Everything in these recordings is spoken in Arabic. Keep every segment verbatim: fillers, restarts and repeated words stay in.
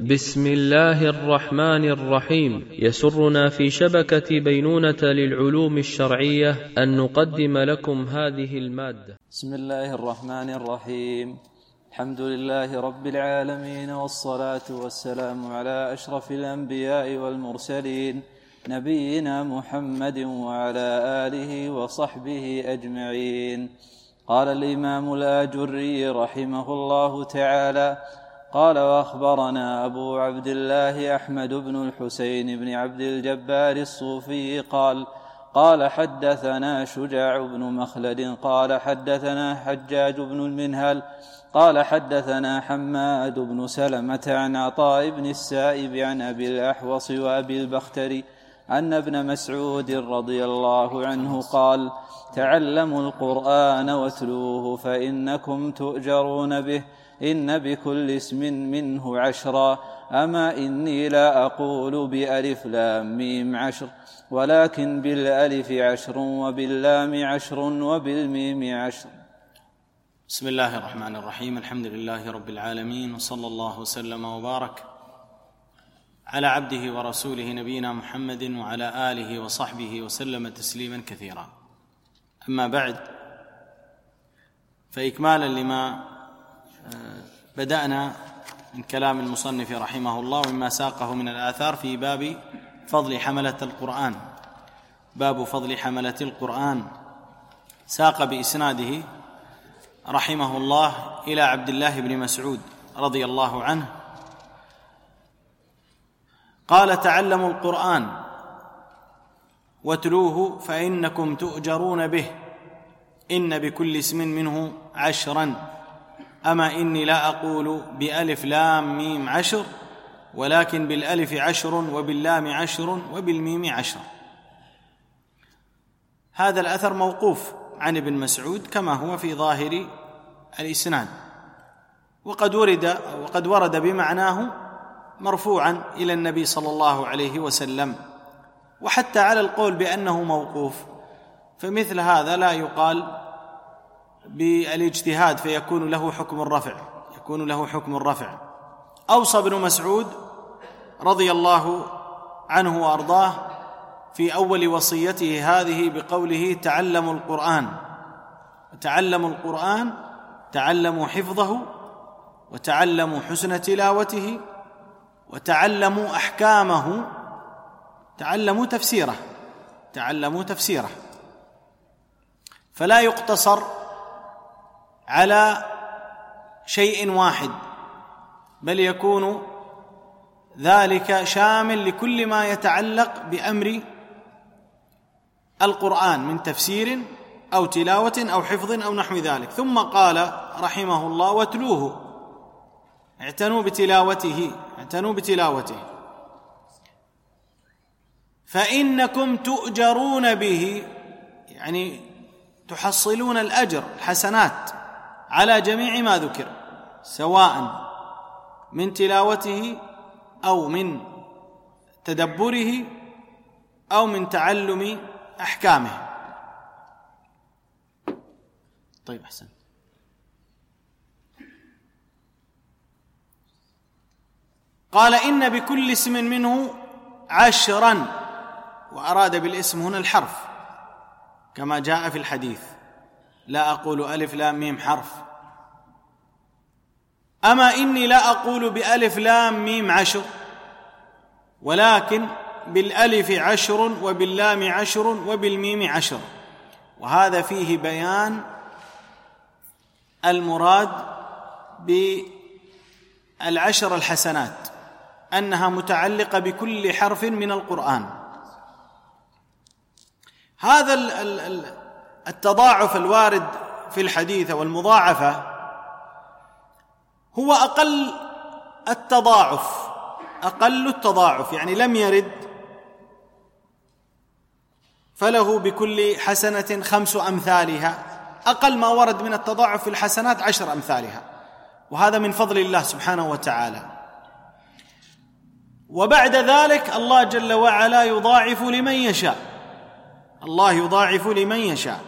بسم الله الرحمن الرحيم. يسرنا في شبكة بينونة للعلوم الشرعية أن نقدم لكم هذه المادة. بسم الله الرحمن الرحيم. الحمد لله رب العالمين، والصلاة والسلام على أشرف الأنبياء والمرسلين، نبينا محمد وعلى آله وصحبه أجمعين. قال الإمام الآجري رحمه الله تعالى: قال: وأخبرنا أبو عبد الله أحمد بن الحسين بن عبد الجبار الصوفي قال: قال حدثنا شجاع بن مخلد قال حدثنا حجاج بن المنهل قال حدثنا حماد بن سلمة عن عطاء بن السائب عن أبي الأحوص وأبي البختري أن ابن مسعود رضي الله عنه قال: تعلموا القرآن واتلوه فإنكم تؤجرون به، إن بكل اسم منه عشرا، أما إني لا أقول بألف لام ميم عشر، ولكن بالألف عشر وباللام عشر وبالميم عشر. بسم الله الرحمن الرحيم. الحمد لله رب العالمين، وصلى الله وسلم وبارك على عبده ورسوله نبينا محمد وعلى آله وصحبه وسلم تسليما كثيرا. أما بعد، فإكمالا لما بدأنا من كلام المصنف رحمه الله ومما ساقه من الآثار في باب فضل حملة القرآن، باب فضل حملة القرآن، ساق بإسناده رحمه الله إلى عبد الله بن مسعود رضي الله عنه قال: تعلموا القرآن واتلوه فإنكم تؤجرون به، إن بكل اسم منه عشرا، أما إني لا أقول بألف لام ميم عشر، ولكن بالألف عشر وباللام عشر وبالميم عشر. هذا الأثر موقوف عن ابن مسعود كما هو في ظاهر الإسناد، وقد ورد وقد ورد بمعناه مرفوعا إلى النبي صلى الله عليه وسلم. وحتى على القول بأنه موقوف، فمثل هذا لا يقال بالاجتهاد فيكون له حكم الرفع، يكون له حكم الرفع. أوصى ابن مسعود رضي الله عنه وأرضاه في أول وصيته هذه بقوله: تعلموا القرآن. وتعلموا القرآن، تعلموا حفظه، وتعلموا حسن تلاوته، وتعلموا أحكامه، تعلموا تفسيره، تعلموا تفسيره. فلا يقتصر على شيء واحد، بل يكون ذلك شامل لكل ما يتعلق بأمر القرآن من تفسير أو تلاوة أو حفظ أو نحو ذلك. ثم قال رحمه الله: واتلوه، اعتنوا بتلاوته، اعتنوا بتلاوته، فإنكم تؤجرون به، يعني تحصلون الأجر، الحسنات على جميع ما ذكر، سواء من تلاوته أو من تدبره أو من تعلم أحكامه. طيب، أحسن. قال: إن بكل اسم منه عشرا، وأراد بالاسم هنا الحرف كما جاء في الحديث: لا أقول ألف لام ميم حرف، أما إني لا أقول بألف لام ميم عشر، ولكن بالألف عشر وباللام عشر وبالميم عشر. وهذا فيه بيان المراد بالعشر الحسنات، أنها متعلقة بكل حرف من القرآن. هذا التضاعف الوارد في الحديث والمضاعفة هو أقل التضاعف، أقل التضاعف، يعني لم يرد فله بكل حسنة خمس أمثالها، أقل ما ورد من التضاعف في الحسنات عشر أمثالها، وهذا من فضل الله سبحانه وتعالى. وبعد ذلك الله جل وعلا يضاعف لمن يشاء، الله يضاعف لمن يشاء.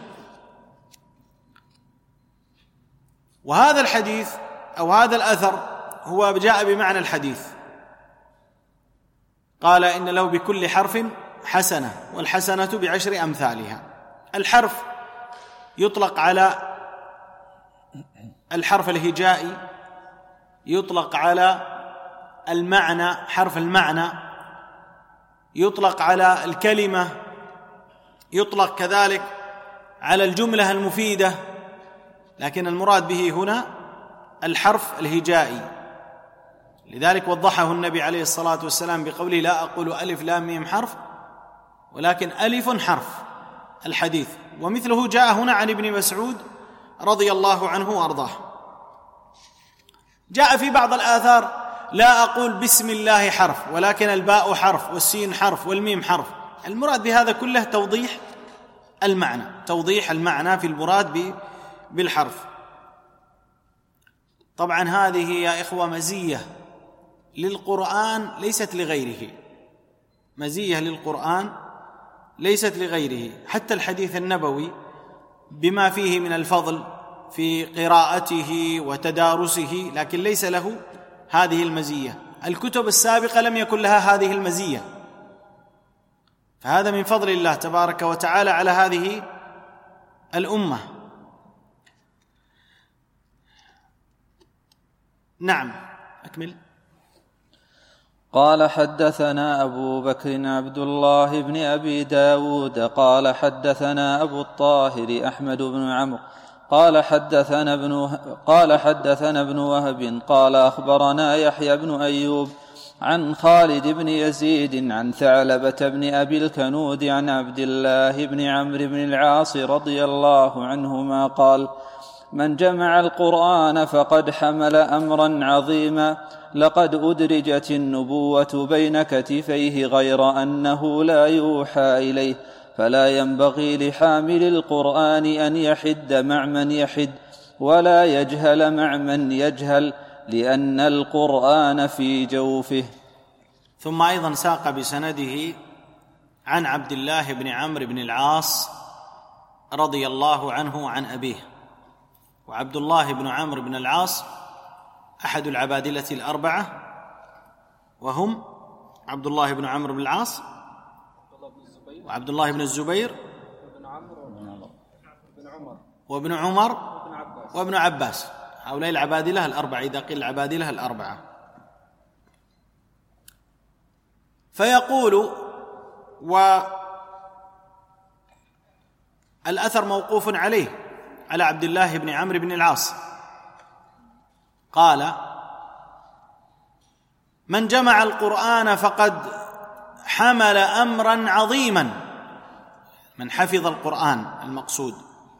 وهذا الحديث أو هذا الأثر هو جاء بمعنى الحديث، قال إن له بكل حرف حسنة، والحسنة بعشر أمثالها. الحرف يطلق على الحرف الهجائي، يطلق على المعنى، حرف المعنى، يطلق على الكلمة، يطلق كذلك على الجملة المفيدة، لكن المراد به هنا الحرف الهجائي. لذلك وضحه النبي عليه الصلاة والسلام بقوله: لا أقول ألف لام ميم حرف، ولكن ألف حرف الحديث. ومثله جاء هنا عن ابن مسعود رضي الله عنه وأرضاه. جاء في بعض الآثار: لا أقول بسم الله حرف، ولكن الباء حرف والسين حرف والميم حرف. المراد بهذا كله توضيح المعنى، توضيح المعنى في المراد بالحرف. طبعا هذه يا إخوة مزية للقرآن ليست لغيره، مزية للقرآن ليست لغيره. حتى الحديث النبوي بما فيه من الفضل في قراءته وتدارسه، لكن ليس له هذه المزية. الكتب السابقة لم يكن لها هذه المزية، فهذا من فضل الله تبارك وتعالى على هذه الأمة. نعم، أكمل. قال: حدثنا أبو بكر عبد الله بن أبي داود قال حدثنا أبو الطاهر أحمد بن عمرو قال حدثنا ابن قال حدثنا ابن وهب قال أخبرنا يحيى بن أيوب عن خالد بن يزيد عن ثعلبة بن أبي الكنود عن عبد الله بن عمرو بن العاص رضي الله عنهما قال: من جمع القرآن فقد حمل أمرا عظيما، لقد أدرجت النبوة بين كتفيه غير أنه لا يوحى إليه، فلا ينبغي لحامل القرآن أن يحد مع من يحد، ولا يجهل مع من يجهل، لأن القرآن في جوفه. ثم أيضا ساق بسنده عن عبد الله بن عمرو بن العاص رضي الله عنه عن أبيه. وعبد الله بن عمرو بن العاص أحد العبادلة الأربعة، وهم عبد الله بن عمرو بن العاص وعبد الله بن الزبير وابن عمر وابن عباس. هؤلاء العبادلة الأربعة، إذا قيل العبادلة الأربعة. فيقول، والأثر موقوف عليه على عبد الله بن عمرو بن العاص، قال: من جمع القرآن فقد حمل أمرا عظيما. من حفظ القرآن المقصود،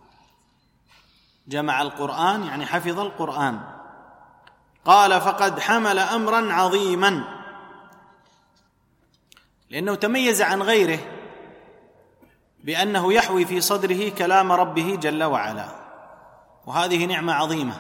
جمع القرآن يعني حفظ القرآن. قال: فقد حمل أمرا عظيما، لأنه تميز عن غيره بأنه يحوي في صدره كلام ربه جل وعلا، وهذه نعمة عظيمة،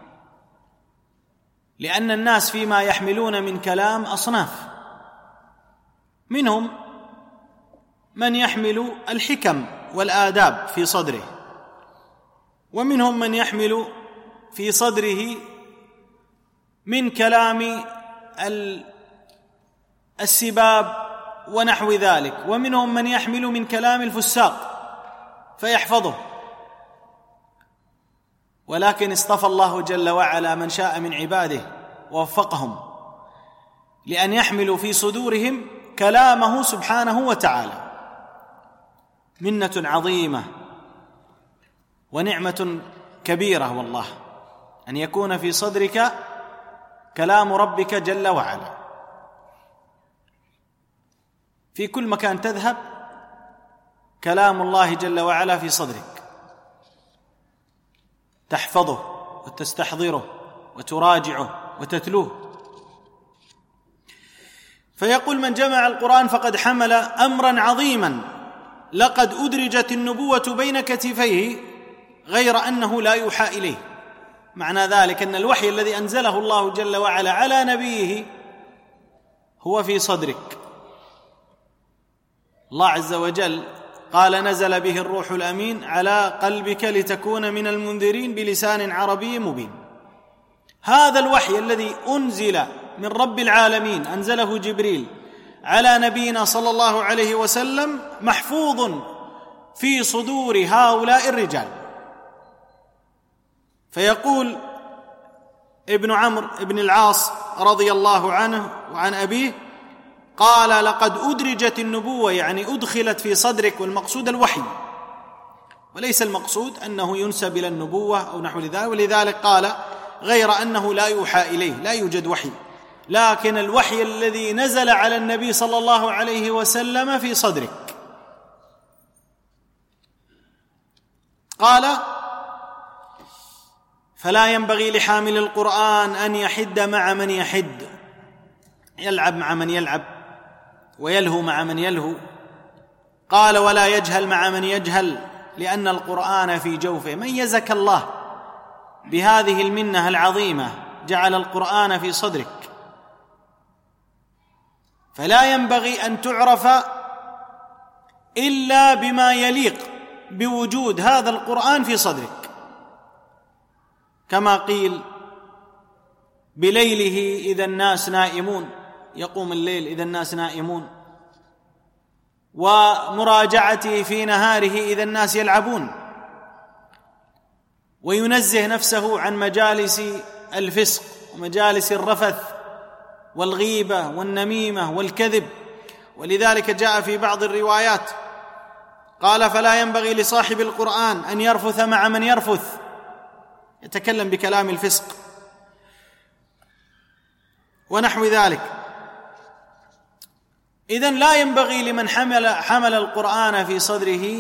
لأن الناس فيما يحملون من كلام أصناف، منهم من يحمل الحكم والآداب في صدره، ومنهم من يحمل في صدره من كلام السباب ونحو ذلك، ومنهم من يحمل من كلام الفساق فيحفظه. ولكن اصطفى الله جل وعلا من شاء من عباده ووفقهم لأن يحملوا في صدورهم كلامه سبحانه وتعالى. منة عظيمة ونعمة كبيرة والله أن يكون في صدرك كلام ربك جل وعلا. في كل مكان تذهب كلام الله جل وعلا في صدرك، تحفظه وتستحضره وتراجعه وتتلوه. فيقول: من جمع القرآن فقد حمل أمرا عظيما، لقد أدرجت النبوة بين كتفيه غير أنه لا يوحى إليه. معنى ذلك أن الوحي الذي أنزله الله جل وعلا على نبيه هو في صدرك. الله عز وجل قال: نزل به الروح الأمين على قلبك لتكون من المنذرين بلسان عربي مبين. هذا الوحي الذي أنزل من رب العالمين أنزله جبريل على نبينا صلى الله عليه وسلم محفوظ في صدور هؤلاء الرجال. فيقول ابن عمرو بن العاص رضي الله عنه وعن أبيه قال: لقد أدرجت النبوة، يعني أدخلت في صدرك، والمقصود الوحي، وليس المقصود أنه ينسب إلى النبوة أو نحو ذلك. ولذلك قال: غير أنه لا يوحى إليه، لا يوجد وحي، لكن الوحي الذي نزل على النبي صلى الله عليه وسلم في صدرك. قال: فلا ينبغي لحامل القرآن أن يحد مع من يحد، يلعب مع من يلعب ويلهو مع من يلهو. قال: ولا يجهل مع من يجهل، لأن القرآن في جوفه. ميزك الله بهذه المنة العظيمة، جعل القرآن في صدرك، فلا ينبغي أن تعرف إلا بما يليق بوجود هذا القرآن في صدرك، كما قيل: بليله إذا الناس نائمون، يقوم الليل إذا الناس نائمون، ومراجعته في نهاره إذا الناس يلعبون. وينزه نفسه عن مجالس الفسق ومجالس الرفث والغيبة والنميمة والكذب. ولذلك جاء في بعض الروايات قال: فلا ينبغي لصاحب القرآن أن يرفث مع من يرفث، يتكلم بكلام الفسق ونحو ذلك. إذن لا ينبغي لمن حمل, حمل القرآن في صدره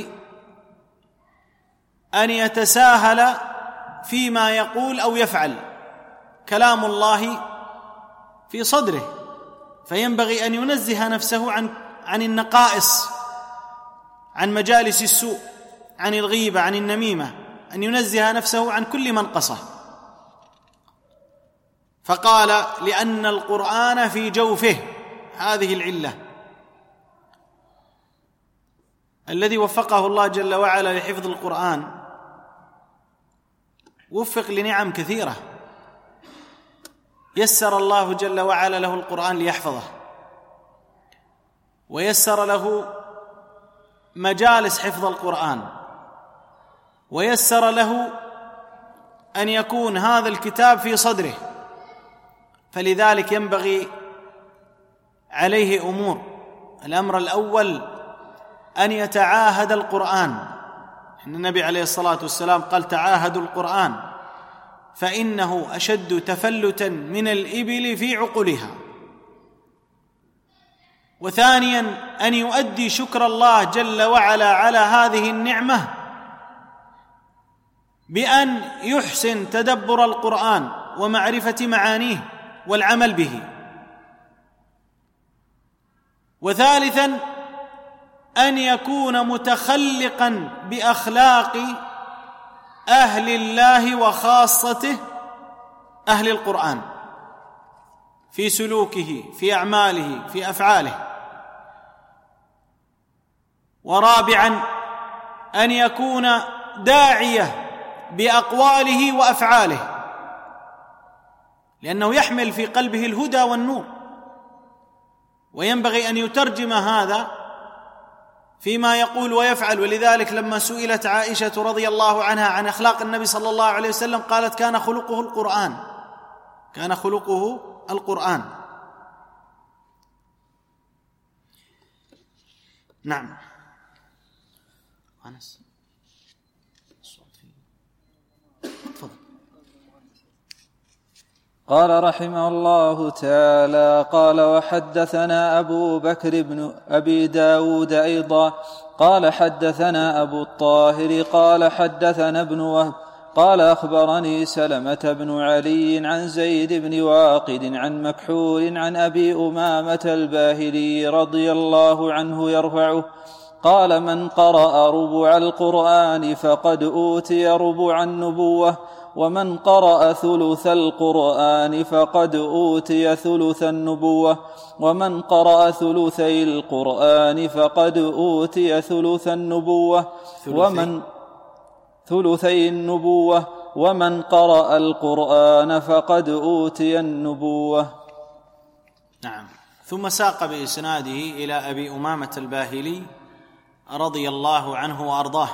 أن يتساهل فيما يقول أو يفعل. كلام الله في صدره، فينبغي أن ينزه نفسه عن, عن النقائص، عن مجالس السوء، عن الغيبة، عن النميمة، أن ينزه نفسه عن كل منقصة. فقال: لأن القرآن في جوفه، هذه العلة. الذي وفقه الله جل وعلا لحفظ القرآن وفق لنعم كثيرة، يسر الله جل وعلا له القرآن ليحفظه، ويسر له مجالس حفظ القرآن، ويسر له أن يكون هذا الكتاب في صدره. فلذلك ينبغي عليه أمور. الأمر الأول أن يتعاهد القرآن. النبي عليه الصلاة والسلام قال: تعاهدوا القرآن فإنه أشد تفلتا من الإبل في عقلها. وثانيا أن يؤدي شكر الله جل وعلا على هذه النعمة بأن يحسن تدبر القرآن ومعرفة معانيه والعمل به. وثالثا أن يكون متخلقا بأخلاق أهل الله وخاصته أهل القرآن، في سلوكه، في أعماله، في أفعاله. ورابعا أن يكون داعية بأقواله وأفعاله، لأنه يحمل في قلبه الهدى والنور، وينبغي أن يترجم هذا فيما يقول ويفعل. ولذلك لما سئلت عائشة رضي الله عنها عن أخلاق النبي صلى الله عليه وسلم قالت: كان خلقه القرآن، كان خلقه القرآن. نعم. أنس تفضل. قال رحمه الله تعالى: قال وحدثنا أبو بكر بن أبي داود أيضا قال حدثنا أبو الطاهر قال حدثنا ابن وهب قال أخبرني سلمة بن علي عن زيد بن واقد عن مكحول عن أبي أمامة الباهلي رضي الله عنه يرفعه قال: من قرأ ربع القرآن فقد أوتي ربع النبوة، ومن قرأ ثلث القرآن فقد أوتي ثلث النبوة، ومن قرأ ثلثي القرآن فقد أوتي ثلث النبوة، ومن ثلثي النبوة، ومن قرأ القرآن فقد أوتي النبوة. نعم. ثم ساق بإسناده إلى أبي أمامة الباهلي رضي الله عنه وأرضاه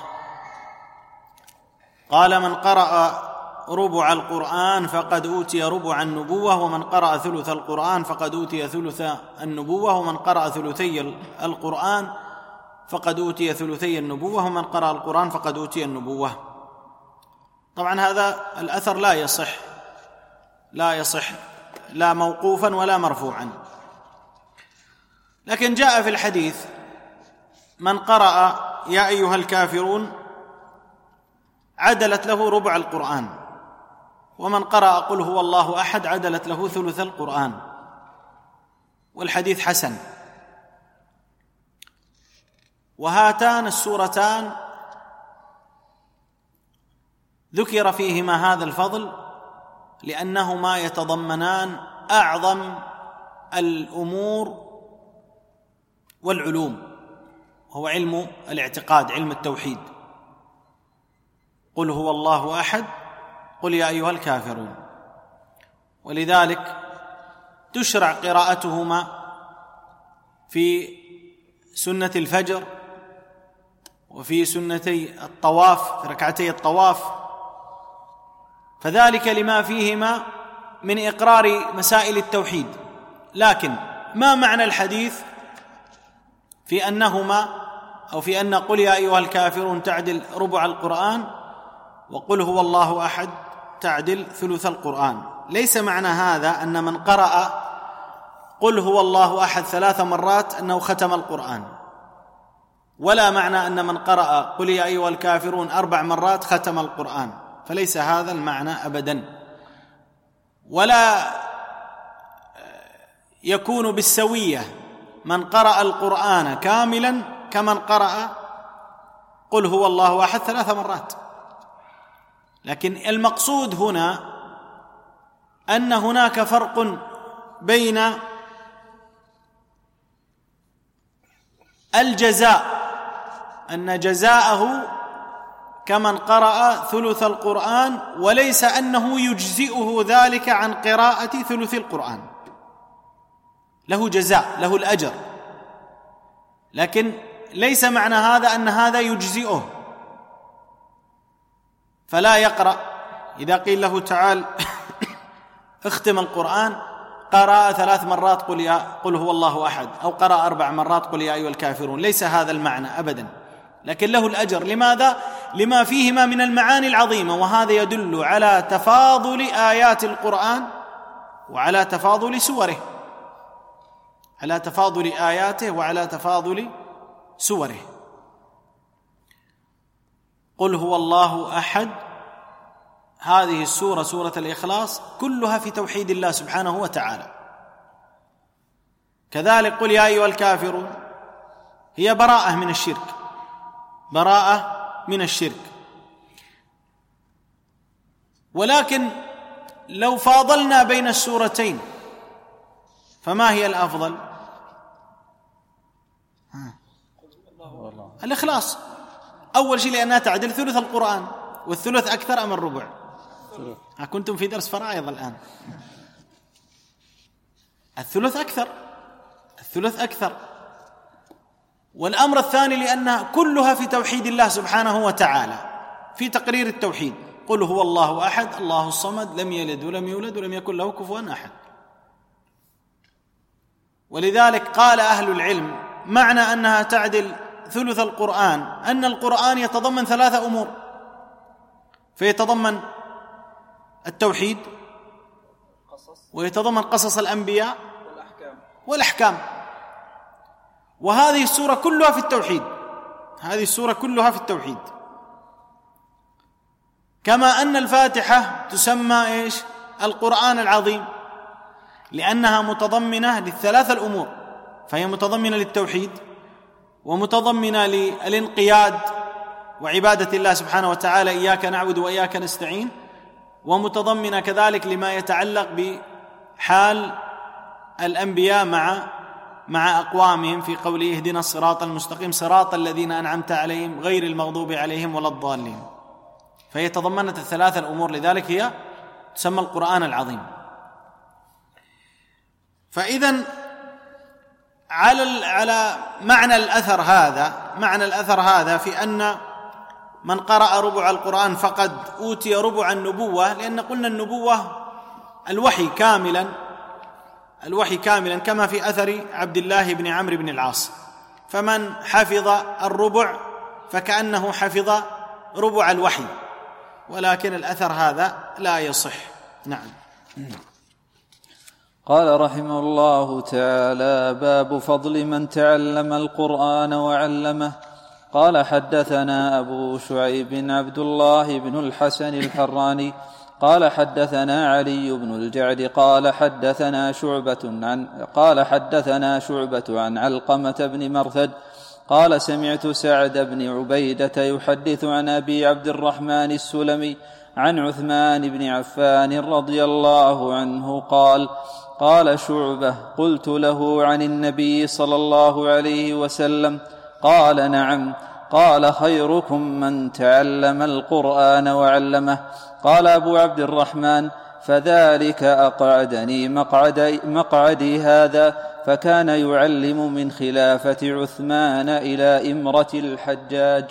قال: من قرأ ربع القرآن فقد أوتي ربع النبوة، ومن قرأ ثلث القرآن فقد أوتي ثلث النبوة، ومن قرأ ثلثي القرآن فقد أوتي ثلثي النبوة، ومن قرأ القرآن فقد أوتي النبوة. طبعا هذا الأثر لا يصح لا يصح لا موقوفا ولا مرفوعا، لكن جاء في الحديث: من قرأ يا أيها الكافرون عدلت له ربع القرآن، ومن قرأ قل هو الله أحد عدلت له ثلث القرآن، والحديث حسن. وهاتان السورتان ذكر فيهما هذا الفضل لأنهما يتضمنان أعظم الأمور والعلوم، هو علم الاعتقاد، علم التوحيد. قل هو الله أحد، قل يا أيها الكافرون. ولذلك تشرع قراءتهما في سنة الفجر وفي سنتي الطواف، في ركعتي الطواف، فذلك لما فيهما من إقرار مسائل التوحيد. لكن ما معنى الحديث في أنهما أو في أن قل يا أيها الكافرون تعدل ربع القرآن وقل هو الله أحد تعدل ثلث القرآن؟ ليس معنى هذا أن من قرأ قل هو الله أحد ثلاث مرات أنه ختم القرآن، ولا معنى أن من قرأ قل يا أيها الكافرون أربع مرات ختم القرآن، فليس هذا المعنى أبدا. ولا يكون بالسوية من قرأ القرآن كاملا كمن قرأ قل هو الله أحد ثلاث مرات. لكن المقصود هنا أن هناك فرق بين الجزاء، أن جزاءه كمن قرأ ثلث القرآن، وليس أنه يجزئه ذلك عن قراءة ثلث القرآن. له جزاء، له الأجر، لكن ليس معنى هذا أن هذا يجزئه فلا يقرأ. إذا قيل له تعال اختم القرآن، قرأ ثلاث مرات قل, يا قل هو الله أحد، أو قرأ أربع مرات قل يا أيها الكافرون، ليس هذا المعنى أبدا، لكن له الأجر. لماذا؟ لما فيهما من المعاني العظيمة، وهذا يدل على تفاضل آيات القرآن وعلى تفاضل سوره، على تفاضل آياته وعلى تفاضل سوره. قل هو الله أحد، هذه السورة سورة الإخلاص كلها في توحيد الله سبحانه وتعالى. كذلك قل يا أيها الكافرون هي براءة من الشرك، براءة من الشرك. ولكن لو فاضلنا بين السورتين فما هي الأفضل؟ الإخلاص أول شيء، لأنها تعدل ثلث القرآن، والثلث أكثر أم الربع؟ كنتم في درس فرائض الآن. الثلث أكثر، الثلث أكثر. والأمر الثاني لأنها كلها في توحيد الله سبحانه وتعالى، في تقرير التوحيد. قل هو الله أحد الله الصمد لم يلد ولم يولد ولم يكن له كفوا أحد. ولذلك قال أهل العلم معنى أنها تعدل ثلث القرآن أن القرآن يتضمن ثلاثة أمور، فيتضمن التوحيد، ويتضمن قصص الأنبياء والأحكام. وهذه السورة كلها في التوحيد، هذه السورة كلها في التوحيد. كما أن الفاتحة تسمى إيش؟ القرآن العظيم، لأنها متضمنة للثلاثة الأمور، فهي متضمنة للتوحيد، ومتضمنة للانقياد وعبادة الله سبحانه وتعالى، إياك نعبد وإياك نستعين، ومتضمنة كذلك لما يتعلق بحال الأنبياء مع مع أقوامهم في قوله اهدنا الصراط المستقيم صراط الذين أنعمت عليهم غير المغضوب عليهم ولا الضالين. فهي تضمنت الثلاثة الأمور، لذلك هي تسمى القرآن العظيم. فإذن على على معنى الأثر هذا معنى الأثر هذا في أن من قرأ ربع القرآن فقد أوتي ربع النبوة، لأن قلنا النبوة الوحي كاملا الوحي كاملا كما في أثر عبد الله بن عمرو بن العاص، فمن حفظ الربع فكأنه حفظ ربع الوحي، ولكن الأثر هذا لا يصح. نعم. قال رحمه الله تعالى: باب فضل من تعلم القرآن وعلمه. قال: حدثنا أبو شعيب عبد الله بن الحسن الحراني قال: حدثنا علي بن الجعد قال: حدثنا شعبة عن قال حدثنا شعبة عن علقمة بن مرثد قال: سمعت سعد بن عبيدة يحدث عن أبي عبد الرحمن السلمي عن عثمان بن عفان رضي الله عنه قال: قال شعبة: قلت له عن النبي صلى الله عليه وسلم؟ قال: نعم. قال: خيركم من تعلم القرآن وعلمه. قال أبو عبد الرحمن: فذلك أقعدني مقعدي, مقعدي هذا، فكان يعلم من خلافة عثمان إلى إمرة الحجاج.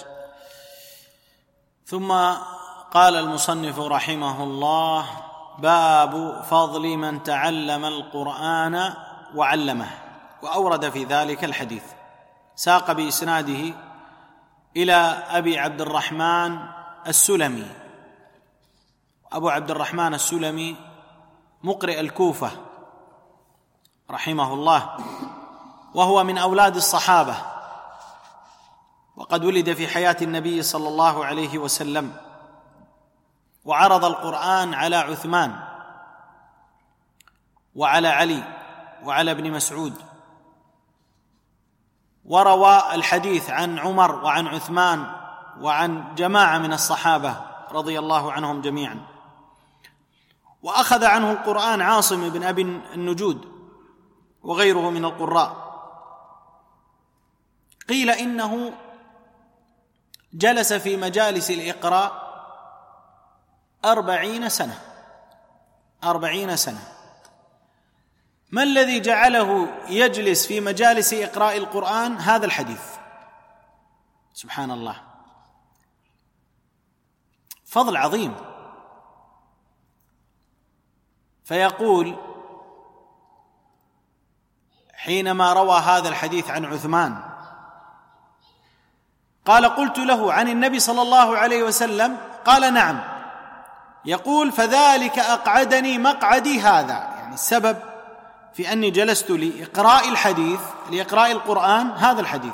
ثم قال المصنف رحمه الله: باب فضل من تعلم القرآن وعلمه. وأورد في ذلك الحديث، ساق بإسناده إلى أبي عبد الرحمن السلمي. أبو عبد الرحمن السلمي مقرئ الكوفة رحمه الله، وهو من أولاد الصحابة، وقد ولد في حياة النبي صلى الله عليه وسلم، وعرض القرآن على عثمان وعلى علي وعلى ابن مسعود، وروى الحديث عن عمر وعن عثمان وعن جماعة من الصحابة رضي الله عنهم جميعا. وأخذ عنه القرآن عاصم بن أبي النجود وغيره من القراء. قيل إنه جلس في مجالس الإقراء أربعين سنة أربعين سنة. ما الذي جعله يجلس في مجالس إقراء القرآن؟ هذا الحديث. سبحان الله، فضل عظيم. فيقول حينما روى هذا الحديث عن عثمان قال: قلت له عن النبي صلى الله عليه وسلم؟ قال: نعم. يقول: فذلك أقعدني مقعدي هذا، يعني السبب في أني جلست لإقراء الحديث لإقراء القرآن هذا الحديث.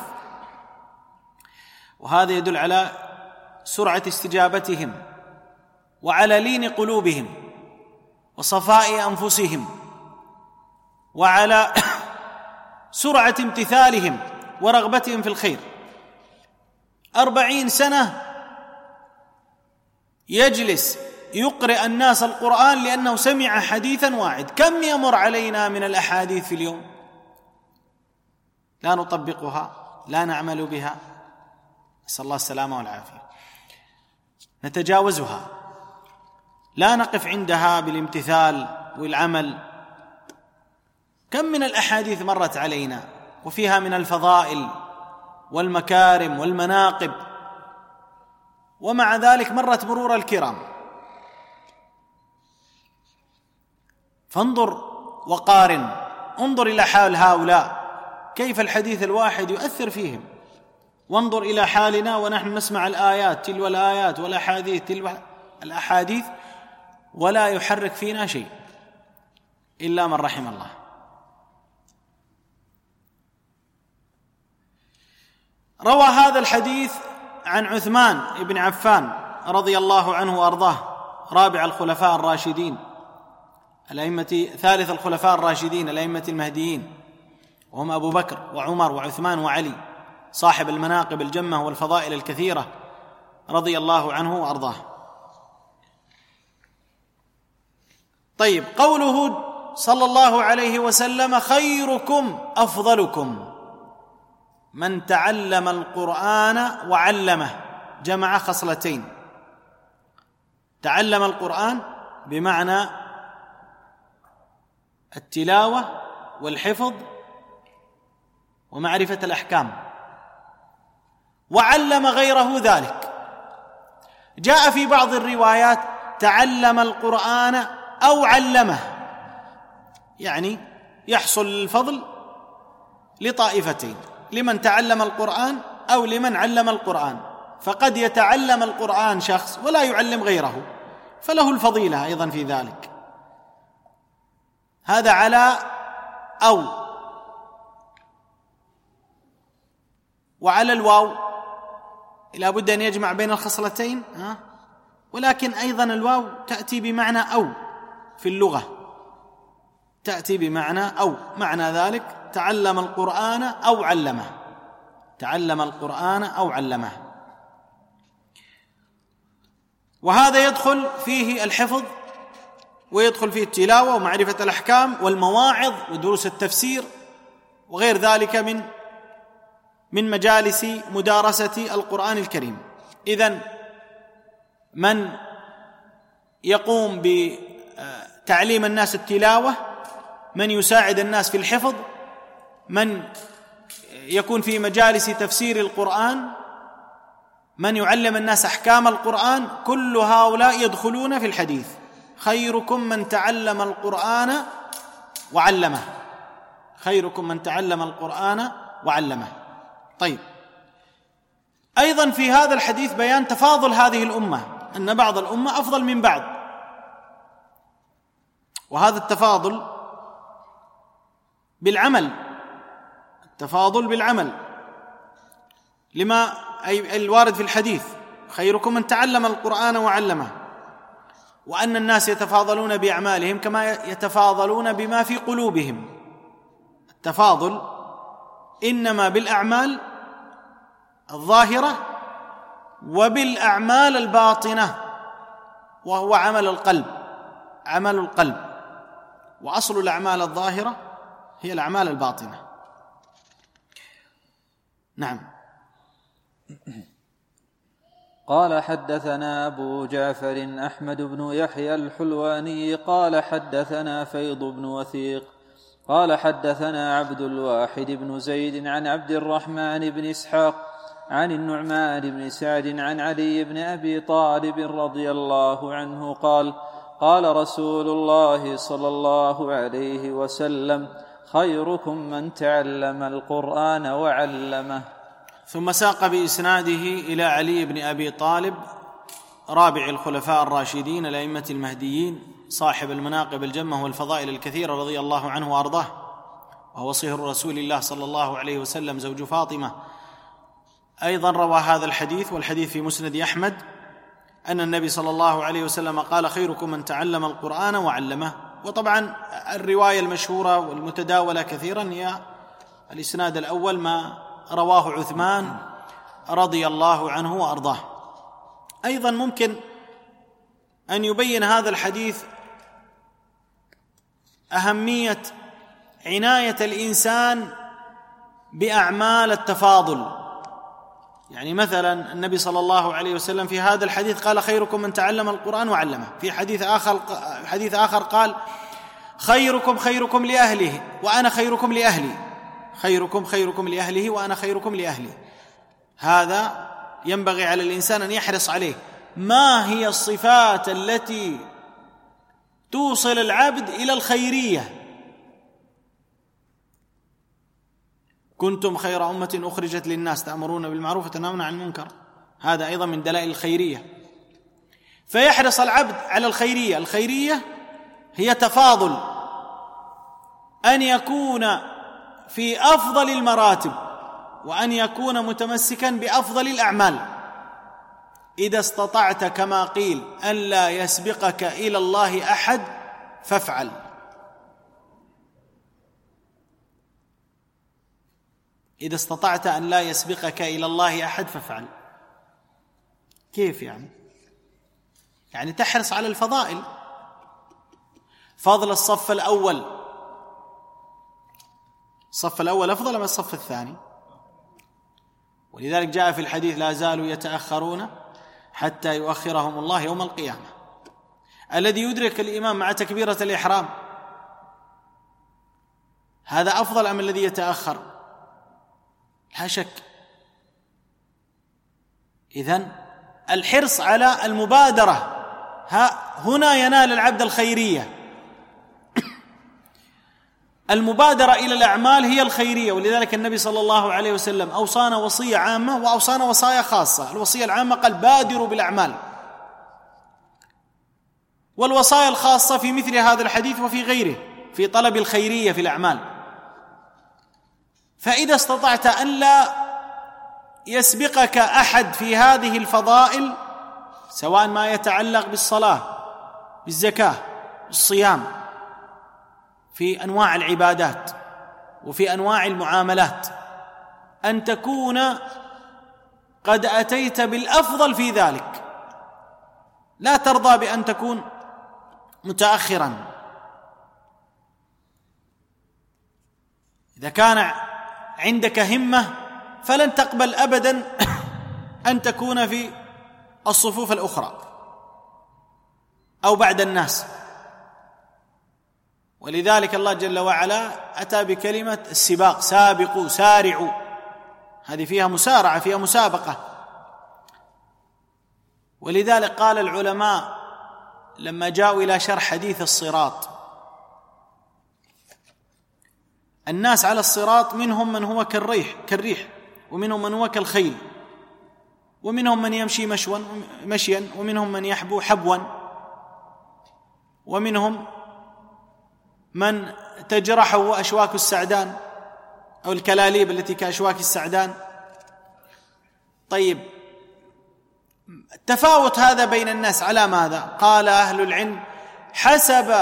وهذا يدل على سرعة استجابتهم وعلى لين قلوبهم وصفاء أنفسهم وعلى سرعة امتثالهم ورغبتهم في الخير. أربعين سنة يجلس يقرئ الناس القرآن لأنه سمع حديثا واحد. كم يمر علينا من الأحاديث في اليوم لا نطبقها، لا نعمل بها، نسأل الله السلامة والعافية، نتجاوزها، لا نقف عندها بالامتثال والعمل. كم من الأحاديث مرت علينا وفيها من الفضائل والمكارم والمناقب، ومع ذلك مرت مرور الكرام. فانظر وقارن، انظر إلى حال هؤلاء كيف الحديث الواحد يؤثر فيهم، وانظر إلى حالنا ونحن نسمع الآيات تلو الآيات والأحاديث تلو الأحاديث ولا يحرك فينا شيء إلا من رحم الله. روى هذا الحديث عن عثمان بن عفان رضي الله عنه وأرضاه، رابع الخلفاء الراشدين الأئمة، ثالث الخلفاء الراشدين الأئمة المهديين، وهم أبو بكر وعمر وعثمان وعلي، صاحب المناقب الجمة والفضائل الكثيرة رضي الله عنه وأرضاه. طيب، قوله صلى الله عليه وسلم: خيركم أفضلكم من تعلم القرآن وعلمه، جمع خصلتين: تعلم القرآن بمعنى التلاوة والحفظ ومعرفة الأحكام، وعلم غيره ذلك. جاء في بعض الروايات تعلم القرآن أو علمه، يعني يحصل الفضل لطائفتين، لمن تعلم القرآن أو لمن علم القرآن. فقد يتعلم القرآن شخص ولا يعلم غيره، فله الفضيلة أيضا في ذلك. هذا على أو. وعلى الواو لا بد أن يجمع بين الخصلتين، ولكن أيضا الواو تأتي بمعنى أو في اللغة، تأتي بمعنى أو، معنى ذلك تعلم القرآن أو علمه، تعلم القرآن أو علمه. وهذا يدخل فيه الحفظ، ويدخل فيه التلاوة ومعرفة الأحكام والمواعظ ودروس التفسير وغير ذلك من من مجالس مدارسة القرآن الكريم. إذن من يقوم بتعليم الناس التلاوة، من يساعد الناس في الحفظ، من يكون في مجالس تفسير القرآن، من يعلم الناس أحكام القرآن، كل هؤلاء يدخلون في الحديث: خيركم من تعلم القرآن وعلمه، خيركم من تعلم القرآن وعلمه. طيب، أيضا في هذا الحديث بيان تفاضل هذه الأمة، أن بعض الأمة أفضل من بعض، وهذا التفاضل بالعمل، التفاضل بالعمل لما أي الوارد في الحديث: خيركم من تعلم القرآن وعلمه، وأن الناس يتفاضلون بأعمالهم كما يتفاضلون بما في قلوبهم. التفاضل إنما بالأعمال الظاهرة وبالأعمال الباطنة، وهو عمل القلب، عمل القلب. وأصل الأعمال الظاهرة هي الأعمال الباطنة. نعم. قال: حدثنا أبو جعفر أحمد بن يحيى الحلواني قال حدثنا فيض بن وثيق قال حدثنا عبد الواحد بن زيد عن عبد الرحمن بن إسحاق عن النعمان بن سعد عن علي بن أبي طالب رضي الله عنه قال: قال رسول الله صلى الله عليه وسلم: خيركم من تعلم القرآن وعلمه. ثم ساق بإسناده إلى علي بن أبي طالب رابع الخلفاء الراشدين الأئمة المهديين، صاحب المناقب الجمة والفضائل الكثيرة رضي الله عنه وأرضاه، وهو صهر رسول الله صلى الله عليه وسلم زوج فاطمة. أيضا روى هذا الحديث، والحديث في مسند أحمد، أن النبي صلى الله عليه وسلم قال: خيركم من تعلم القرآن وعلمه. وطبعا الرواية المشهورة والمتداولة كثيرا هي الإسناد الأول، ما رواه عثمان رضي الله عنه وأرضاه. أيضا ممكن أن يبين هذا الحديث أهمية عناية الإنسان بأعمال التفاضل. يعني مثلا النبي صلى الله عليه وسلم في هذا الحديث قال: خيركم من تعلم القرآن وعلمه. في حديث آخر حديث آخر قال: خيركم خيركم لأهله وأنا خيركم لأهلي، خيركم خيركم لأهله وأنا خيركم لأهلي. هذا ينبغي على الإنسان أن يحرص عليه. ما هي الصفات التي توصل العبد إلى الخيرية؟ كنتم خير أمة أخرجت للناس تأمرون بالمعروف وتنهون عن المنكر، هذا أيضا من دلائل الخيرية. فيحرص العبد على الخيرية. الخيرية هي تفاضل، أن يكون في أفضل المراتب، وأن يكون متمسكا بأفضل الأعمال. إذا استطعت كما قيل أن لا يسبقك إلى الله أحد فافعل. إذا استطعت أن لا يسبقك إلى الله أحد فافعل. كيف يعني؟ يعني تحرص على الفضائل، فضل الصف الأول. الصف الأول أفضل من الصف الثاني، ولذلك جاء في الحديث: لا زالوا يتأخرون حتى يؤخرهم الله يوم القيامة. الذي يدرك الإمام مع تكبيرة الإحرام هذا أفضل أم الذي يتأخر؟ لا شك. إذن الحرص على المبادرة هنا ينال العبد الخيرية. المبادرة إلى الأعمال هي الخيرية، ولذلك النبي صلى الله عليه وسلم أوصانا وصية عامة وأوصانا وصايا خاصة. الوصية العامة قال بادروا بالأعمال، والوصايا الخاصة في مثل هذا الحديث وفي غيره في طلب الخيرية في الأعمال. فإذا استطعت أن لا يسبقك أحد في هذه الفضائل، سواء ما يتعلق بالصلاة، بالزكاة، بالصيام، في أنواع العبادات وفي أنواع المعاملات، أن تكون قد أتيت بالأفضل في ذلك، لا ترضى بأن تكون متأخرا. إذا كان عندك همة فلن تقبل أبدا أن تكون في الصفوف الأخرى أو بعد الناس. ولذلك الله جل وعلا أتى بكلمة السباق، سابقوا سارعوا، هذه فيها مسارعة، فيها مسابقة. ولذلك قال العلماء لما جاءوا إلى شرح حديث الصراط، الناس على الصراط منهم من هو كالريح كالريح ومنهم من هو كالخيل، ومنهم من يمشي مشوا مشيا، ومنهم من يحبو حبوا، ومنهم من تجرحه أشواك السعدان أو الكلاليب التي كأشواك السعدان. طيب، التفاوت هذا بين الناس على ماذا؟ قال أهل العلم حسب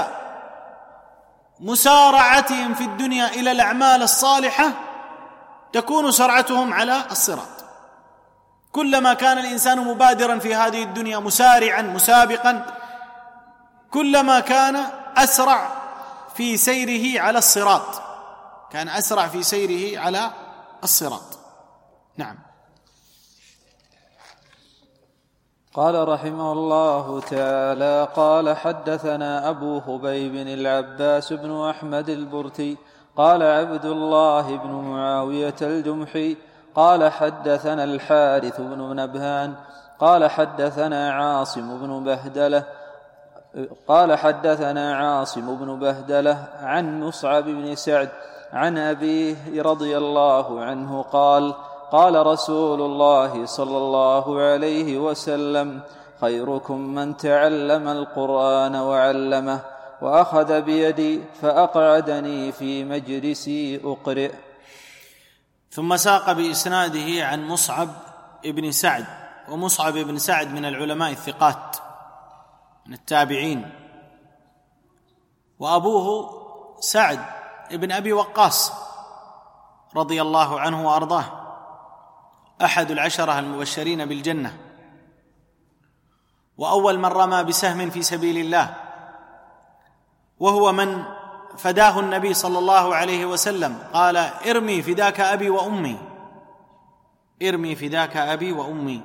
مسارعتهم في الدنيا إلى الأعمال الصالحة تكون سرعتهم على الصراط. كلما كان الإنسان مبادرا في هذه الدنيا، مسارعا مسابقا، كلما كان أسرع في سيره على الصراط، كان أسرع في سيره على الصراط. نعم. قال رحمه الله تعالى: قال حدثنا أبو خبيب العباس بن أحمد البرتي قال عبد الله بن معاوية الجمحي قال حدثنا الحارث بن نبهان قال حدثنا عاصم بن بهدلة قال حدثنا عاصم بن بهدلة عن مصعب بن سعد عن أبيه رضي الله عنه قال: قال رسول الله صلى الله عليه وسلم: خيركم من تعلم القرآن وعلمه وأخذ بيدي فأقعدني في مجلسي أقرئ. ثم ساق بإسناده عن مصعب بن سعد، ومصعب بن سعد من العلماء الثقات من التابعين، وأبوه سعد بن أبي وقاص رضي الله عنه وأرضاه، أحد العشرة المبشرين بالجنة، وأول من رمى بسهم في سبيل الله، وهو من فداه النبي صلى الله عليه وسلم، قال: ارمي فداك أبي وأمي، ارمي فداك أبي وأمي.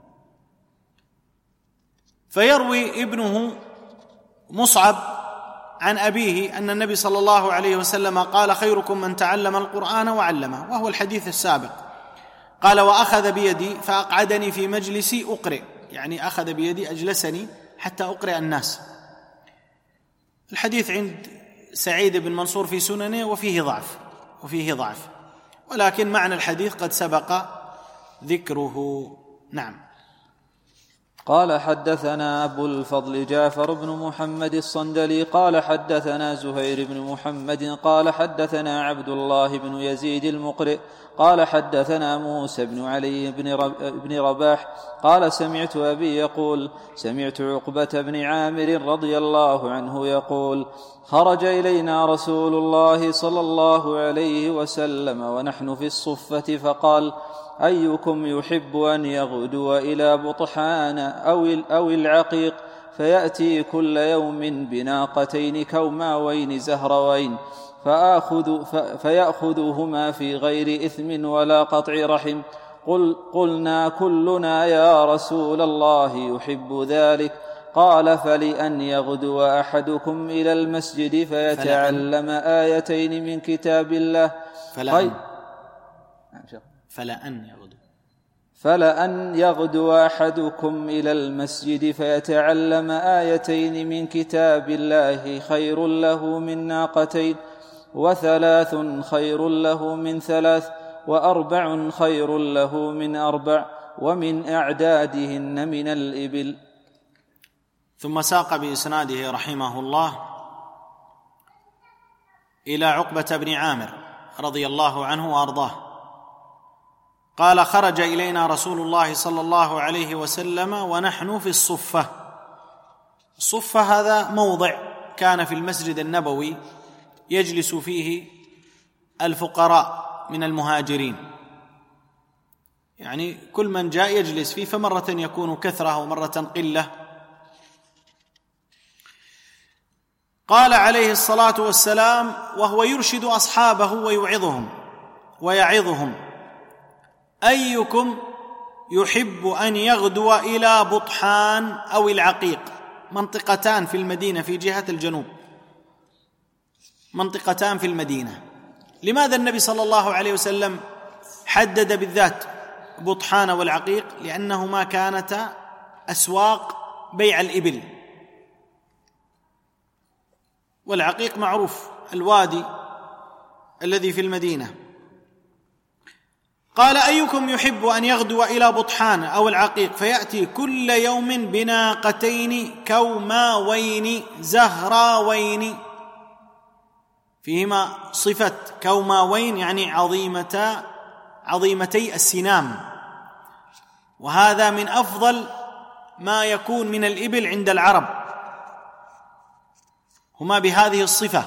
فيروي ابنه مصعب عن أبيه أن النبي صلى الله عليه وسلم قال: خيركم من تعلم القرآن وعلمه، وهو الحديث السابق. قال: وأخذ بيدي فأقعدني في مجلسي أقرئ، يعني أخذ بيدي أجلسني حتى أقرئ الناس. الحديث عند سعيد بن منصور في سننه وفيه ضعف وفيه ضعف ولكن معنى الحديث قد سبق ذكره. نعم. قال حدثنا أبو الفضل جعفر بن محمد الصندلي قال حدثنا زهير بن محمد قال حدثنا عبد الله بن يزيد المقرئ قال حدثنا موسى بن علي بن رباح قال: سمعت أبي يقول: سمعت عقبة بن عامر رضي الله عنه يقول: خرج إلينا رسول الله صلى الله عليه وسلم ونحن في الصفة فقال: أيكم يحب أن يغدو إلى بطحان أو العقيق فيأتي كل يوم بناقتين كوماوين زهروين فآخذ فيأخذهما في غير إثم ولا قطع رحم؟ قل قلنا كلنا يا رسول الله يحب ذلك. قال: فلأن يغدو أحدكم إلى المسجد فيتعلم آيتين من كتاب الله. فلأن, فلأن يغدو فلأن يغدو أحدكم إلى المسجد فيتعلم آيتين من كتاب الله خير له من ناقتين، وثلاث خير له من ثلاث، وأربع خير له من أربع، ومن أعدادهن من الإبل. ثم ساق بإسناده رحمه الله إلى عقبة بن عامر رضي الله عنه وأرضاه قال: خرج إلينا رسول الله صلى الله عليه وسلم ونحن في الصفة. الصفة هذا موضع كان في المسجد النبوي يجلس فيه الفقراء من المهاجرين، يعني كل من جاء يجلس فيه، فمرة يكون كثرة ومرة قلة. قال عليه الصلاة والسلام وهو يرشد أصحابه ويوعظهم ويعظهم: أيكم يحب أن يغدو إلى بطحان أو العقيق، منطقتان في المدينة في جهة الجنوب، منطقتان في المدينة. لماذا النبي صلى الله عليه وسلم حدد بالذات بطحان والعقيق؟ لأنهما كانتا أسواق بيع الإبل، والعقيق معروف الوادي الذي في المدينة. قال: أيكم يحب أن يغدو إلى بطحان أو العقيق فيأتي كل يوم بناقتين كوماوين زهراوين، فيهما صفة كوماوين يعني عظيمتا عظيمتي السنام، وهذا من أفضل ما يكون من الإبل عند العرب، هما بهذه الصفة.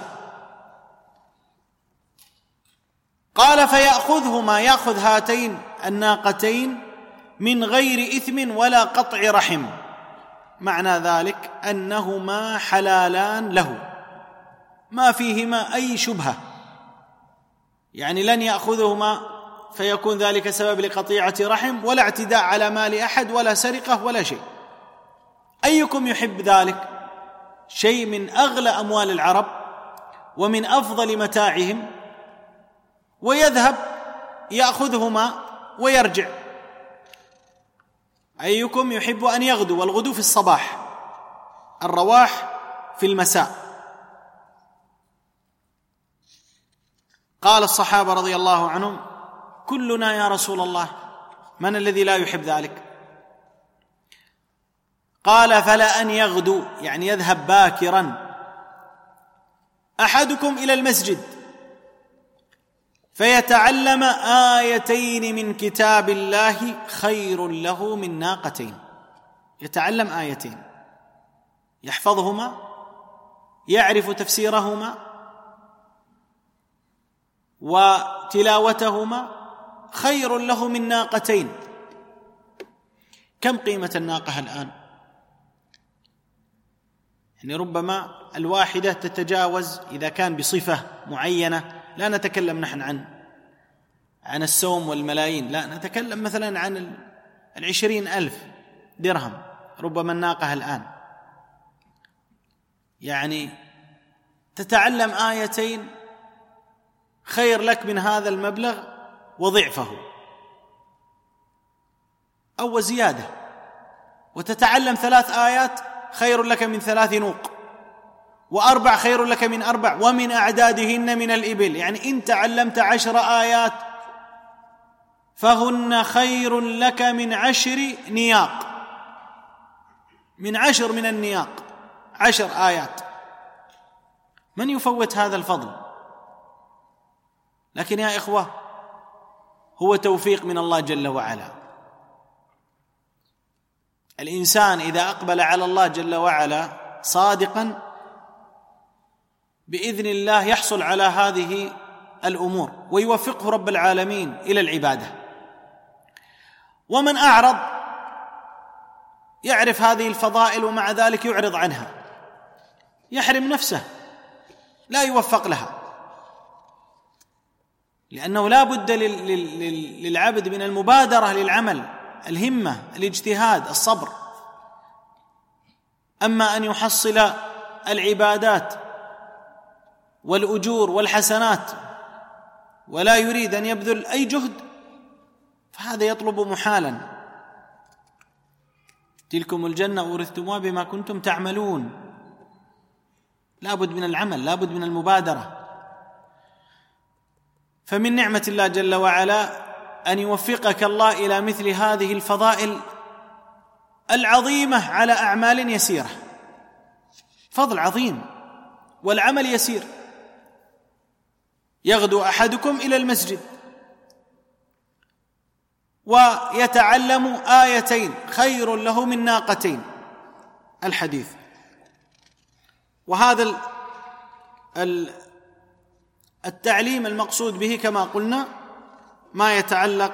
قال: فيأخذهما، يأخذ هاتين الناقتين من غير إثم ولا قطع رحم، معنى ذلك أنهما حلالان له، ما فيهما أي شبهة، يعني لن يأخذهما فيكون ذلك سبب لقطيعة رحم ولا اعتداء على مال أحد ولا سرقة ولا شيء. أيكم يحب ذلك؟ شيء من أغلى أموال العرب ومن أفضل متاعهم، ويذهب يأخذهما ويرجع. أيكم يحب أن يغدو، والغدو في الصباح، الرواح في المساء. قال الصحابة رضي الله عنهم: كلنا يا رسول الله، من الذي لا يحب ذلك؟ قال: فلا أن يغدو، يعني يذهب باكرا، أحدكم إلى المسجد فيتعلم آيتين من كتاب الله خير له من ناقتين. يتعلم آيتين، يحفظهما، يعرف تفسيرهما وتلاوتهما، خير له من ناقتين. كم قيمة الناقة الآن؟ يعني ربما الواحدة تتجاوز، إذا كان بصفة معينة، لا نتكلم نحن عن عن السوم والملايين، لا نتكلم مثلا عن العشرين ألف درهم ربما الناقة الآن. يعني تتعلم آيتين خير لك من هذا المبلغ وضعفه أو زيادة، وتتعلم ثلاث آيات خير لك من ثلاث نوق، وأربع خير لك من أربع، ومن أعدادهن من الإبل. يعني إن تعلمت عشر آيات فهن خير لك من عشر نياق، من عشر من النياق، عشر آيات. من يفوت هذا الفضل؟ لكن يا إخوة، هو توفيق من الله جل وعلا. الإنسان إذا أقبل على الله جل وعلا صادقا بإذن الله يحصل على هذه الأمور، ويوفقه رب العالمين إلى العبادة. ومن أعرض يعرف هذه الفضائل ومع ذلك يعرض عنها، يحرم نفسه، لا يوفق لها، لأنه لا بد للعبد من المبادرة للعمل، الهمة، الاجتهاد، الصبر. أما أن يحصل العبادات والأجور والحسنات ولا يريد أن يبذل أي جهد، فهذا يطلب محالا. تلكم الجنة أورثتموها بما كنتم تعملون. لابد من العمل، لابد من المبادرة. فمن نعمة الله جل وعلا أن يوفقك الله إلى مثل هذه الفضائل العظيمة على أعمال يسيرة. فضل عظيم والعمل يسير. يغدو أحدكم إلى المسجد ويتعلم آيتين خير له من ناقتين، الحديث. وهذا التعليم المقصود به كما قلنا ما يتعلق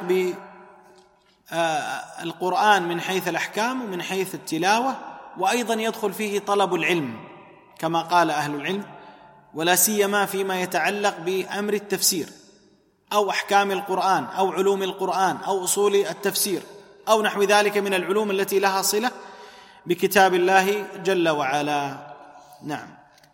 بالقرآن من حيث الأحكام ومن حيث التلاوة، وأيضا يدخل فيه طلب العلم كما قال أهل العلم، ولا سيما فيما يتعلق بأمر التفسير أو أحكام القرآن أو علوم القرآن أو أصول التفسير أو نحو ذلك من العلوم التي لها صلة بكتاب الله جل وعلا. نعم.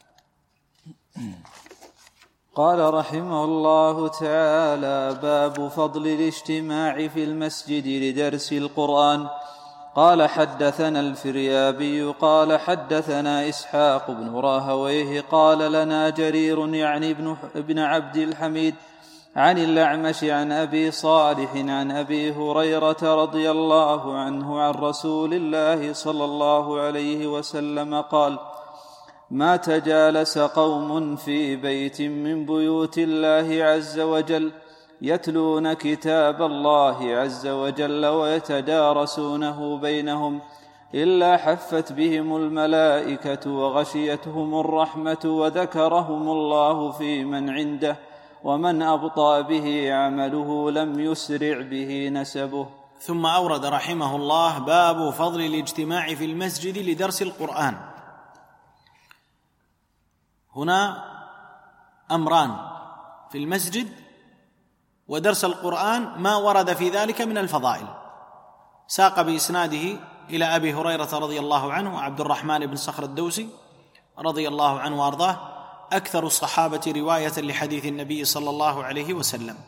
قال رحمه الله تعالى: باب فضل الاجتماع في المسجد لدرس القرآن. قال: حدثنا الفريابي قال حدثنا إسحاق بن راهويه قال لنا جرير يعني ابن, ابن عبد الحميد عن الأعمش عن أبي صالح عن أبي هريرة رضي الله عنه عن رسول الله صلى الله عليه وسلم قال: ما تجالس قوم في بيت من بيوت الله عز وجل يتلون كتاب الله عز وجل ويتدارسونه بينهم إلا حفت بهم الملائكة وغشيتهم الرحمة وذكرهم الله في من عنده ومن أبطأ به عمله لم يسرع به نسبه. ثم أورد رحمه الله باب فضل الاجتماع في المسجد لدرس القرآن. هنا أمران في المسجد ودرس القرآن ما ورد في ذلك من الفضائل. ساق بإسناده إلى أبي هريرة رضي الله عنه وعبد الرحمن بن صخر الدوسي رضي الله عنه وأرضاه، أكثر الصحابة رواية لحديث النبي صلى الله عليه وسلم.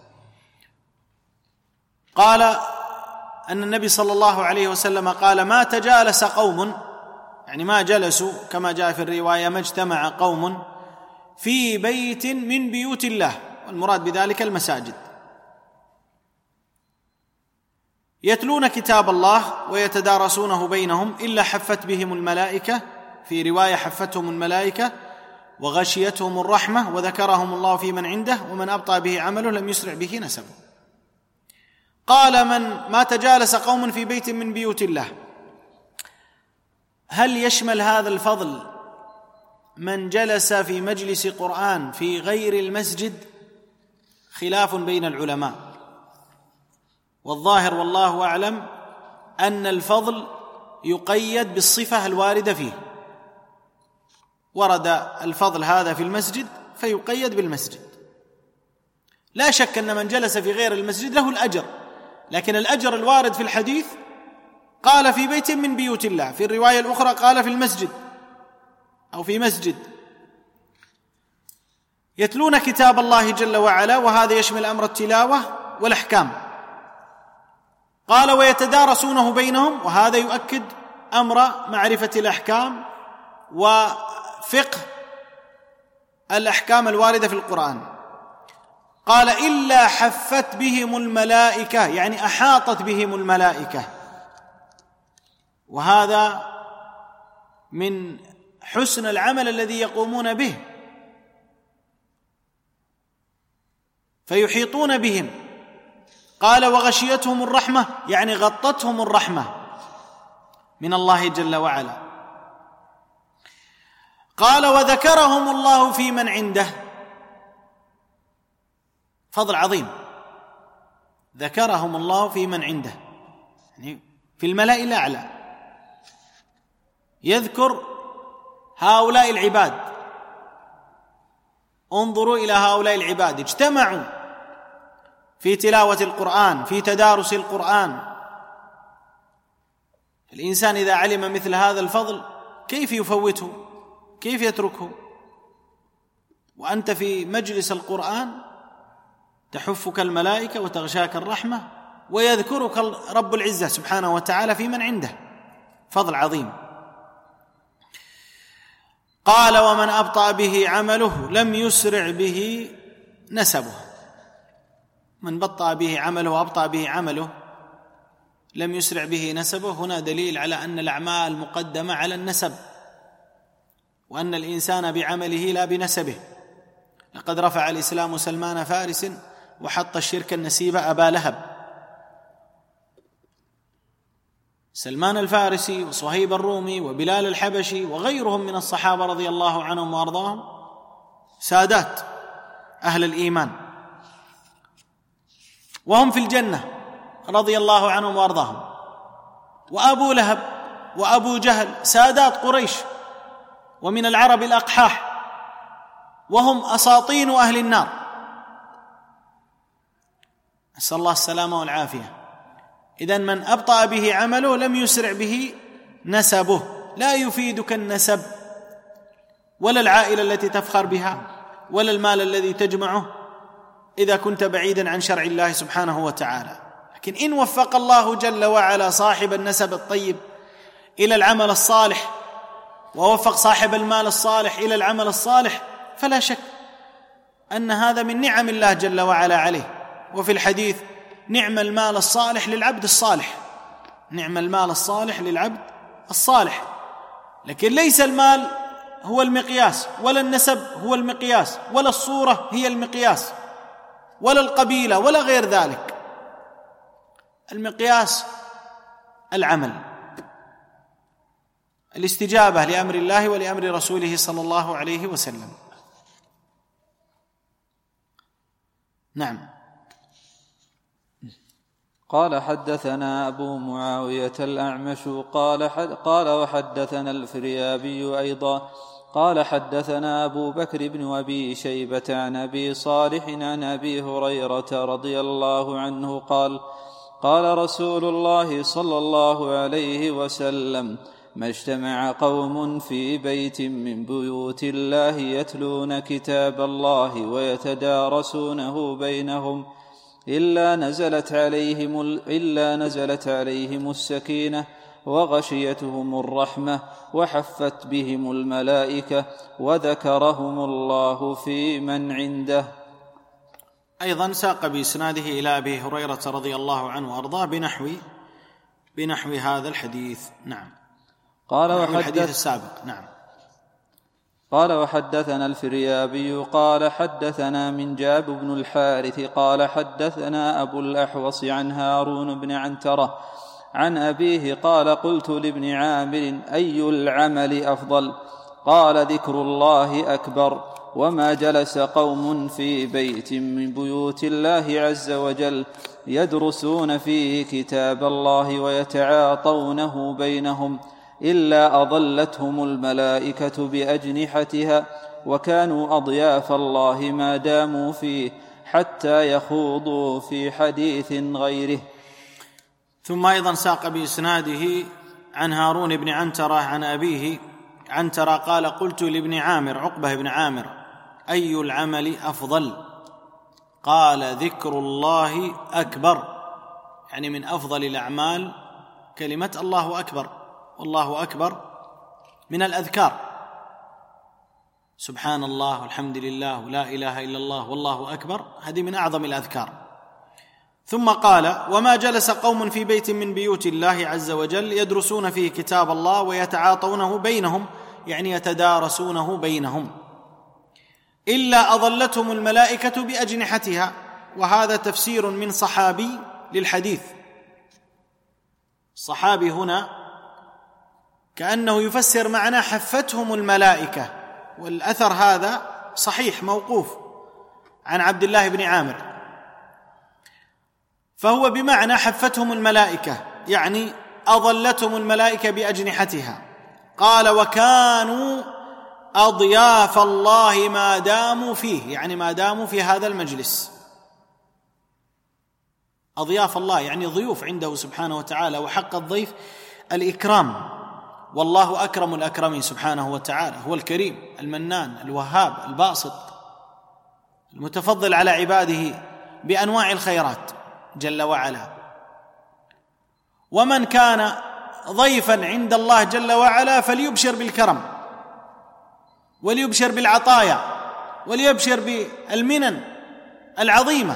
قال أن النبي صلى الله عليه وسلم قال: ما تجالس قوم، يعني ما جلسوا كما جاء في الرواية، ما اجتمع قوم في بيت من بيوت الله، والمراد بذلك المساجد، يتلون كتاب الله ويتدارسونه بينهم إلا حفت بهم الملائكة، في رواية حفتهم الملائكة وغشيتهم الرحمة وذكرهم الله في من عنده ومن أبطأ به عمله لم يسرع به نسبه. قال: من ما تجالس قوم في بيت من بيوت الله، هل يشمل هذا الفضل من جلس في مجلس قرآن في غير المسجد؟ خلاف بين العلماء، والظاهر والله أعلم أن الفضل يقيد بالصفة الواردة فيه. ورد الفضل هذا في المسجد فيقيد بالمسجد. لا شك أن من جلس في غير المسجد له الأجر، لكن الأجر الوارد في الحديث قال في بيت من بيوت الله، في الرواية الأخرى قال في المسجد أو في مسجد، يتلون كتاب الله جل وعلا، وهذا يشمل أمر التلاوة والأحكام. قال: ويتدارسونه بينهم، وهذا يؤكد أمر معرفة الأحكام وفقه الأحكام الواردة في القرآن. قال: إلا حفت بهم الملائكة، يعني أحاطت بهم الملائكة، وهذا من حسن العمل الذي يقومون به، فيحيطون بهم. قال: وغشيتهم الرحمة، يعني غطتهم الرحمة من الله جل وعلا. قال: وذكرهم الله في من عنده، فضل عظيم، ذكرهم الله في من عنده، يعني في الملأ الأعلى، يذكر هؤلاء العباد. انظروا إلى هؤلاء العباد، اجتمعوا في تلاوة القرآن، في تدارس القرآن. الإنسان إذا علم مثل هذا الفضل كيف يفوته؟ كيف يتركه؟ وأنت في مجلس القرآن تحفك الملائكة وتغشاك الرحمة ويذكرك رب العزة سبحانه وتعالى في من عنده، فضل عظيم. قال: ومن أبطأ به عمله لم يسرع به نسبه. من بطأ به عمله وأبطأ به عمله لم يسرع به نسبه، هنا دليل على أن الأعمال مقدمة على النسب، وأن الإنسان بعمله لا بنسبه. لقد رفع الإسلام سلمان فارس وحط الشرك النسيب أبا لهب. سلمان الفارسي وصهيب الرومي وبلال الحبشي وغيرهم من الصحابة رضي الله عنهم وأرضاهم سادات أهل الإيمان، وهم في الجنة رضي الله عنهم وأرضاهم. وأبو لهب وأبو جهل سادات قريش ومن العرب الأقحاح، وهم أساطين أهل النار، نسأل الله السلامة والعافية. إذن من أبطأ به عمله لم يسرع به نسبه. لا يفيدك النسب ولا العائلة التي تفخر بها ولا المال الذي تجمعه إذا كنت بعيدا عن شرع الله سبحانه وتعالى. لكن إن وفق الله جل وعلا صاحب النسب الطيب إلى العمل الصالح، ووفق صاحب المال الصالح إلى العمل الصالح، فلا شك أن هذا من نعم الله جل وعلا عليه. وفي الحديث: نعم المال الصالح للعبد الصالح، نعم المال الصالح للعبد الصالح. لكن ليس المال هو المقياس، ولا النسب هو المقياس، ولا الصورة هي المقياس، ولا القبيلة، ولا غير ذلك. المقياس العمل، الاستجابة لأمر الله ولأمر رسوله صلى الله عليه وسلم. نعم. قال: حدثنا أبو معاوية الأعمش قال, حد قال وحدثنا الفريابي أيضا قال: حدثنا أبو بكر بن أبي شيبة عن أبي صالح عن أبي هريرة رضي الله عنه قال: قال رسول الله صلى الله عليه وسلم: ما اجتمع قوم في بيت من بيوت الله يتلون كتاب الله ويتدارسونه بينهم إلا نزلت عليهم, إلا نزلت عليهم السكينة وغشيتهم الرحمة وحفت بهم الملائكة وذكرهم الله في من عنده. أيضا ساق بإسناده إلى أبي هريرة رضي الله عنه وأرضاه بنحو بنحو هذا الحديث. نعم. قال وحدث الحديث السابق. نعم. قال: وحدثنا الفريابي قال: حدثنا منجاب بن الحارث قال: حدثنا أبو الأحوص عن هارون بن عنترة عن أبيه قال: قلت لابن عامر: أي العمل أفضل؟ قال: ذكر الله أكبر. وما جلس قوم في بيت من بيوت الله عز وجل يدرسون فيه كتاب الله ويتعاطونه بينهم إلا أضلتهم الملائكة بأجنحتها، وكانوا أضياف الله ما داموا فيه حتى يخوضوا في حديث غيره. ثم أيضا ساق بإسناده عن هارون بن عنترة عن أبيه عنترة قال: قلت لابن عامر عقبة بن عامر: أي العمل أفضل؟ قال: ذكر الله أكبر، يعني من أفضل الأعمال كلمة الله أكبر. والله أكبر من الأذكار، سبحان الله والحمد لله ولا إله إلا الله والله أكبر، هذه من أعظم الأذكار. ثم قال: وما جلس قوم في بيت من بيوت الله عز وجل يدرسون فيه كتاب الله ويتعاطونه بينهم، يعني يتدارسونه بينهم، إلا أظلتهم الملائكة بأجنحتها. وهذا تفسير من صحابي للحديث. الصحابي هنا كأنه يفسر معنى حفتهم الملائكة، والأثر هذا صحيح موقوف عن عبد الله بن عامر، فهو بمعنى حفتهم الملائكة، يعني أظلتهم الملائكة بأجنحتها. قال: وكانوا أضياف الله ما داموا فيه، يعني ما داموا في هذا المجلس. أضياف الله يعني ضيوف عنده سبحانه وتعالى، وحق الضيف الإكرام، والله أكرم الأكرمين سبحانه وتعالى، هو الكريم المنان الوهاب الباسط المتفضل على عباده بأنواع الخيرات جل وعلا. ومن كان ضيفا عند الله جل وعلا فليبشر بالكرم وليبشر بالعطايا وليبشر بالمنن العظيمة.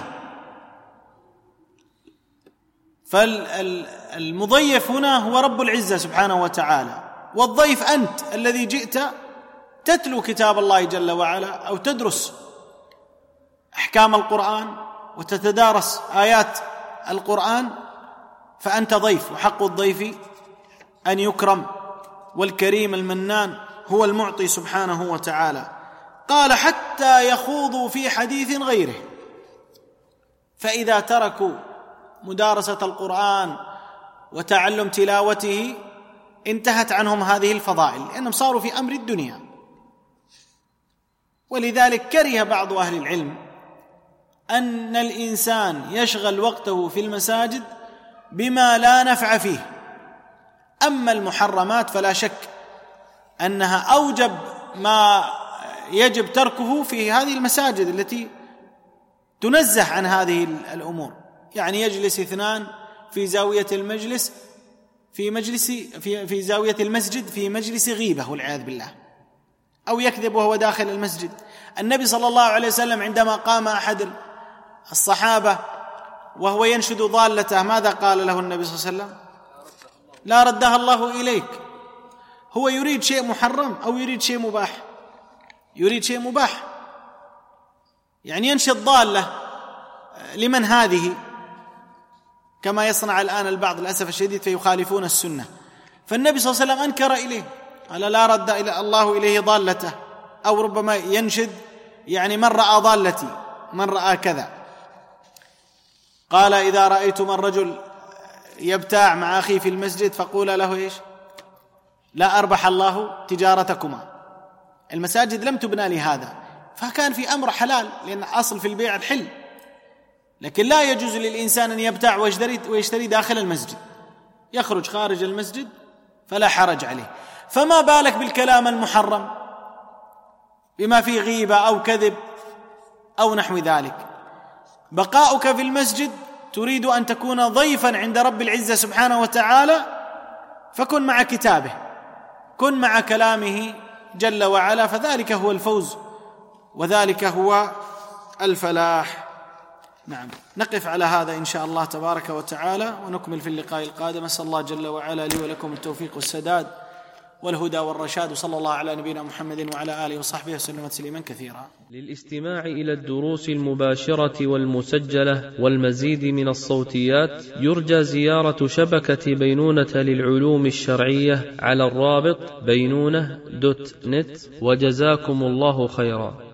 فالمضيف هنا هو رب العزة سبحانه وتعالى، والضيف أنت الذي جئت تتلو كتاب الله جل وعلا أو تدرس أحكام القرآن وتتدارس آيات القرآن، فأنت ضيف، وحق الضيف أن يكرم، والكريم المنان هو المعطي سبحانه وتعالى. قال حتى يخوضوا في حديث غيره، فإذا تركوا مدارسة القرآن وتعلم تلاوته انتهت عنهم هذه الفضائل، لأنهم صاروا في أمر الدنيا. ولذلك كره بعض أهل العلم أن الإنسان يشغل وقته في المساجد بما لا نفع فيه. أما المحرمات فلا شك أنها أوجب ما يجب تركه في هذه المساجد التي تنزه عن هذه الأمور. يعني يجلس اثنان في زاوية المجلس في مجلس في في زاوية المسجد في مجلس غيبة والعياذ بالله، أو يكذب وهو داخل المسجد. النبي صلى الله عليه وسلم عندما قام أحد الصحابة وهو ينشد ضالته ماذا قال له النبي صلى الله عليه وسلم؟ لا ردها الله إليك. هو يريد شيء محرم أو يريد شيء مباح؟ يريد شيء مباح، يعني ينشد ضالة لمن هذه، كما يصنع الآن البعض للأسف الشديد فيخالفون السنة. فالنبي صلى الله عليه وسلم أنكر إليه، قال لا رد إلى الله إليه ضالته، أو ربما ينشد يعني من رأى ضالتي، من رأى كذا. قال إذا رأيتم الرجل يبتاع مع أخيه في المسجد فقول له إيش؟ لا أربح الله تجارتكما. المساجد لم تبنى لهذا، فكان في أمر حلال، لأن أصل في البيع الحل، لكن لا يجوز للإنسان أن يبتاع ويشتري, ويشتري داخل المسجد، يخرج خارج المسجد فلا حرج عليه. فما بالك بالكلام المحرم بما فيه غيبة أو كذب أو نحو ذلك. بقاؤك في المسجد تريد أن تكون ضيفا عند رب العزة سبحانه وتعالى، فكن مع كتابه، كن مع كلامه جل وعلا، فذلك هو الفوز وذلك هو الفلاح. نعم، نقف على هذا إن شاء الله تبارك وتعالى، ونكمل في اللقاء القادم. أسأل الله جل وعلا لي ولكم التوفيق والسداد والهدى والرشاد، وصلى الله على نبينا محمد وعلى آله وصحبه وسلم تسليما كثيرا. للاستماع إلى الدروس المباشرة والمسجلة والمزيد من الصوتيات يرجى زيارة شبكة بينونة للعلوم الشرعية على الرابط بينونة دوت نت، وجزاكم الله خيرا.